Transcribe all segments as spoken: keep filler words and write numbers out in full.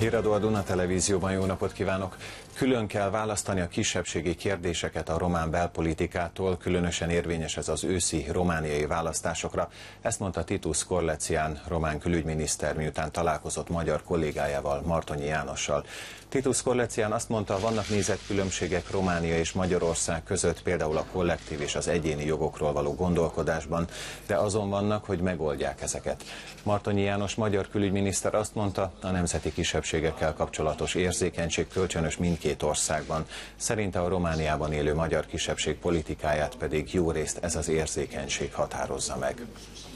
Híradó a Duna Televízióban, jó napot kívánok! Külön kell választani a kisebbségi kérdéseket a román belpolitikától, különösen érvényes ez az őszi romániai választásokra. Ezt mondta Titus Scorlezian, román külügyminiszter, miután találkozott magyar kollégájával, Martonyi Jánossal. Titus Scorlezian azt mondta, vannak nézetkülönbségek Románia és Magyarország között, például a kollektív és az egyéni jogokról való gondolkodásban, de azon vannak, hogy megoldják ezeket. Martonyi János magyar külügyminiszter azt mondta, a nemzeti kisebbségekkel kapcsolatos érzékenység kölcsönös mindkét országban. Szerinte a Romániában élő magyar kisebbség politikáját pedig jó részt ez az érzékenység határozza meg.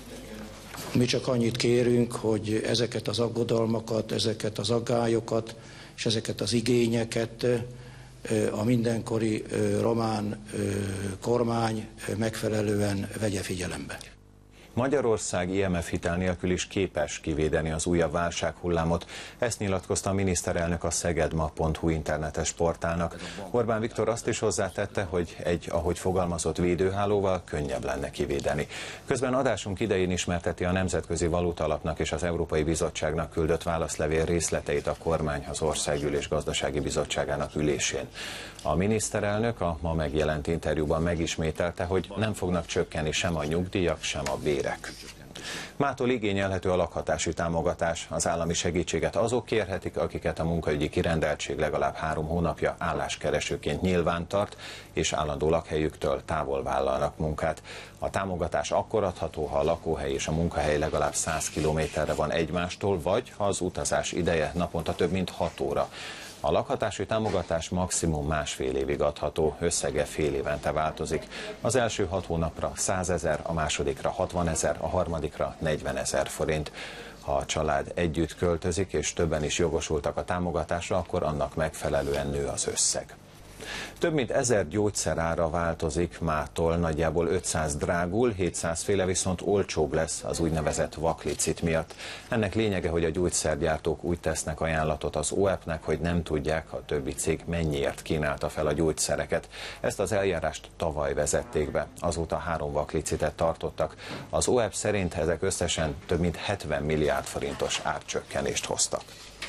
Mi csak annyit kérünk, hogy ezeket az aggodalmakat, ezeket az aggályokat és ezeket az igényeket a mindenkori román kormány megfelelően vegye figyelembe. Magyarország I M F hitel nélkül is képes kivédeni az újabb válsághullámot. Ezt nyilatkozta a miniszterelnök a szegedma pont hu internetes portálnak. Orbán Viktor azt is hozzátette, hogy egy, ahogy fogalmazott, védőhálóval könnyebb lenne kivédeni. Közben adásunk idején ismerteti a Nemzetközi Valutaalapnak és az Európai Bizottságnak küldött válaszlevél részleteit a kormány az Országgyűlés Gazdasági Bizottságának ülésén. A miniszterelnök a ma megjelent interjúban megismételte, hogy nem fognak csökkenni sem a nyugdíjak, sem a bérek. Mától igényelhető a lakhatási támogatás. Az állami segítséget azok kérhetik, akiket a munkaügyi kirendeltség legalább három hónapja álláskeresőként nyilván tart, és állandó lakhelyüktől távol vállalnak munkát. A támogatás akkor adható, ha a lakóhely és a munkahely legalább száz kilométerre van egymástól, vagy ha az utazás ideje naponta több mint hat óra. A lakhatási támogatás maximum másfél évig adható, összege fél évente változik. Az első hat hónapra százezer, a másodikra hatvanezer, a harmadikra negyvenezer forint. Ha a család együtt költözik és többen is jogosultak a támogatásra, akkor annak megfelelően nő az összeg. Több mint ezer gyógyszer ára változik mától, nagyjából ötszáz drágul, hétszáz féle viszont olcsóbb lesz az úgynevezett vaklicit miatt. Ennek lényege, hogy a gyógyszergyártók úgy tesznek ajánlatot az o e pnek, hogy nem tudják, a többi cég mennyiért kínálta fel a gyógyszereket. Ezt az eljárást tavaly vezették be, azóta három vaklicitet tartottak. Az o e p szerint ezek összesen több mint hetven milliárd forintos árcsökkenést hoztak.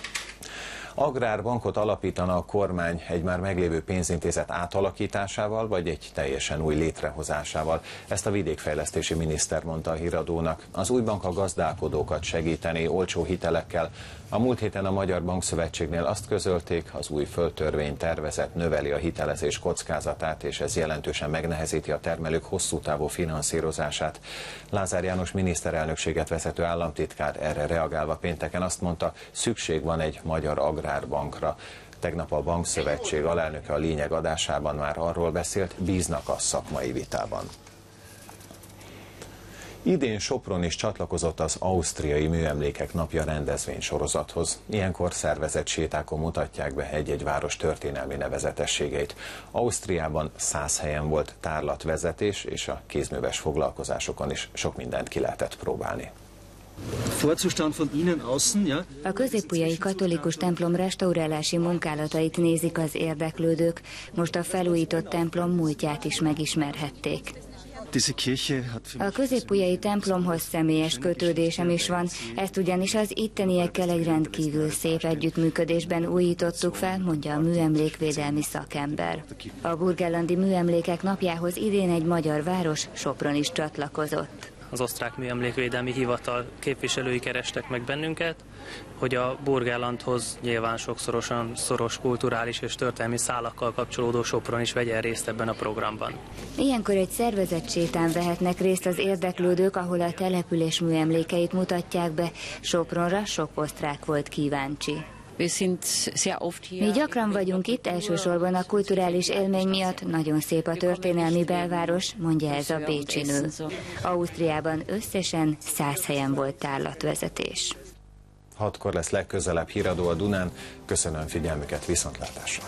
Agrárbankot alapítana a kormány egy már meglévő pénzintézet átalakításával, vagy egy teljesen új létrehozásával. Ezt a vidékfejlesztési miniszter mondta a Híradónak. Az új bank a gazdálkodókat segíteni olcsó hitelekkel. A múlt héten a Magyar Bankszövetségnél azt közölték, az új földtörvény tervezet növeli a hitelezés kockázatát, és ez jelentősen megnehezíti a termelők hosszú távú finanszírozását. Lázár János miniszterelnökséget vezető államtitkár erre reagálva pénteken azt mondta, szükség van egy magyar agrárbankra. Tegnap a Bankszövetség alelnöke a Lényeg adásában már arról beszélt, bíznak a szakmai vitában. Idén Sopron is csatlakozott az Ausztriai Műemlékek Napja rendezvénysorozathoz. Ilyenkor szervezett sétákon mutatják be egy-egy város történelmi nevezetességeit. Ausztriában száz helyen volt tárlatvezetés, és a kézműves foglalkozásokon is sok mindent ki lehetett próbálni. A középújai katolikus templom restaurálási munkálatait nézik az érdeklődők. Most a felújított templom múltját is megismerhették. A középújai templomhoz személyes kötődésem is van, ezt ugyanis az itteniekkel egy rendkívül szép együttműködésben újítottuk fel, mondja a műemlékvédelmi szakember. A burgenlandi műemlékek napjához idén egy magyar város, Sopron is csatlakozott. Az osztrák műemlékvédelmi hivatal képviselői kerestek meg bennünket, hogy a Burgenlandhoz nyilván sokszorosan szoros kulturális és történelmi szálakkal kapcsolódó Sopron is vegyen részt ebben a programban. Ilyenkor egy szervezett sétán vehetnek részt az érdeklődők, ahol a település műemlékeit mutatják be. Sopronra sok osztrák volt kíváncsi. Mi gyakran vagyunk itt, elsősorban a kulturális élmény miatt, nagyon szép a történelmi belváros, mondja ez a bécsi nő. Ausztriában összesen száz helyen volt tárlatvezetés. Hatkor lesz legközelebb Híradó a Dunán. Köszönöm figyelmüket, viszontlátásra!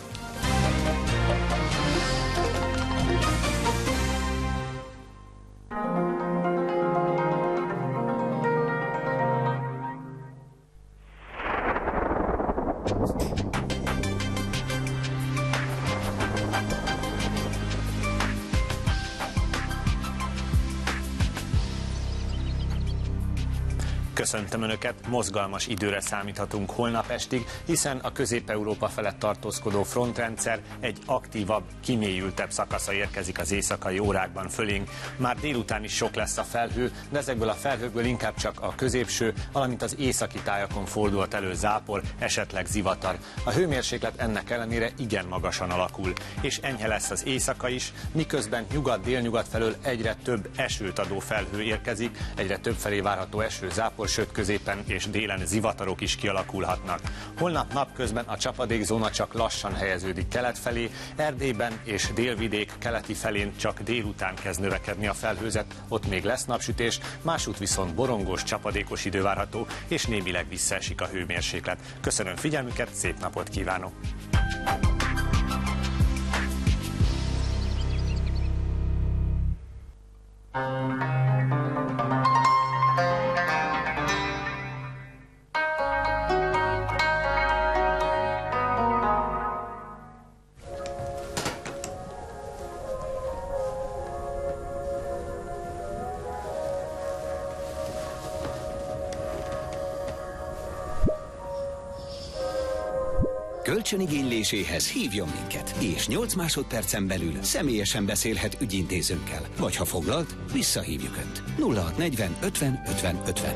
Köszöntöm Önöket, mozgalmas időre számíthatunk holnap estig, hiszen a Közép-Európa felett tartózkodó frontrendszer egy aktívabb, kimélyültebb szakasza érkezik az éjszakai órákban fölénk. Már délután is sok lesz a felhő, de ezekből a felhőkből inkább csak a középső, valamint az északi tájakon fordulhat elő zápor, esetleg zivatar. A hőmérséklet ennek ellenére igen magasan alakul, és enyhe lesz az éjszaka is, miközben nyugat-délnyugat felől egyre több esőt adó felhő érkezik, egyre több felé várható eső, zápor, sőt középen és délen zivatarok is kialakulhatnak. Holnap napközben a csapadékzóna csak lassan helyeződik kelet felé, Erdélyben és délvidék keleti felén csak délután kezd növekedni a felhőzet, ott még lesz napsütés, másút viszont borongós, csapadékos idő várható, és némileg visszaesik a hőmérséklet. Köszönöm figyelmüket, szép napot kívánok! Kölcsönigényléséhez hívjon minket, és nyolc másodpercen belül személyesen beszélhet ügyintézőnkkel. Vagy ha foglalt, visszahívjuk Önt. nulla hat negyven ötven ötven ötven.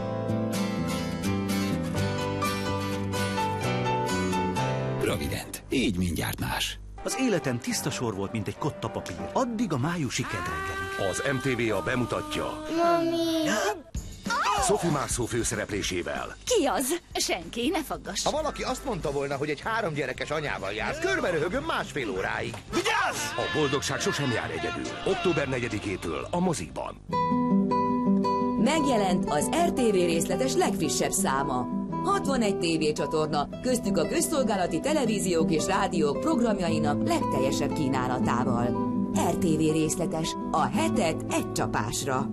Provident. Így mindjárt más. Az életem tiszta sor volt, mint egy kotta papír. Addig a májusi kedreggelig. Az em té vé a bemutatja. Mami! Sophie Marceau főszereplésével. Ki az? Senki, ne faggass. Ha valaki azt mondta volna, hogy egy három gyerekes anyával jársz, körberöhögöm másfél óráig. Vigyázz! A boldogság sosem jár egyedül. október negyedikétől a mozikban. Megjelent az er té vé részletes legfrissebb száma. hatvanegy tévécsatorna, köztük a közszolgálati televíziók és rádiók programjainak legteljesebb kínálatával. er té vé részletes, a hetet egy csapásra.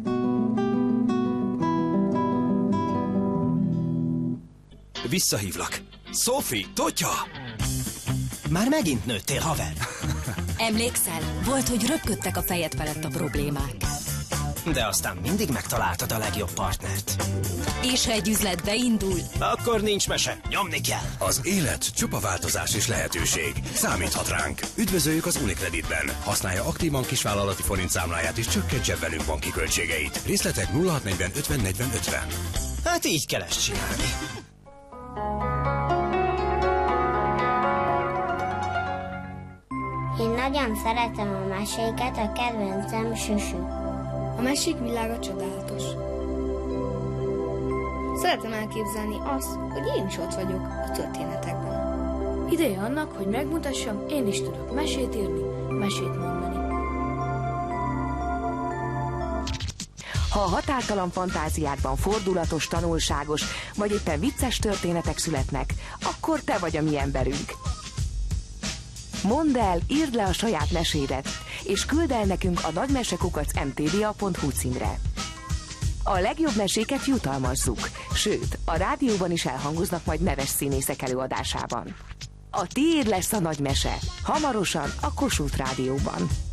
Visszahívlak. Sophie, Totya! Már megint nőttél, haver. Emlékszel? Volt, hogy röpködtek a fejed felett a problémák. De aztán mindig megtaláltad a legjobb partnert. És ha egy üzlet beindul, akkor nincs mese, nyomni kell. Az élet csupa változás és lehetőség. Számíthat ránk. Üdvözöljük az Unicreditben. Használja aktívan kisvállalati forint számláját és csökkentse velünk banki költségeit. Részletek nulla hat negyven ötven negyven ötven. Hát így kell ezt csinálni. Én nagyon szeretem a meséket, a kedvencem Süsü. A mesék világa csodálatos. Szeretem elképzelni azt, hogy én is ott vagyok a történetekben. Ideje annak, hogy megmutassam, én is tudok mesét írni, mesét mondani. Ha a határtalan fantáziádban fordulatos, tanulságos, vagy éppen vicces történetek születnek, akkor te vagy a mi emberünk. Mondd el, írd le a saját mesédet, és küld el nekünk a nagymesekukac em té vé á pont hú címre. A legjobb meséket jutalmazzuk, sőt, a rádióban is elhangoznak majd neves színészek előadásában. A tiéd lesz a nagy mese, hamarosan a Kossuth Rádióban.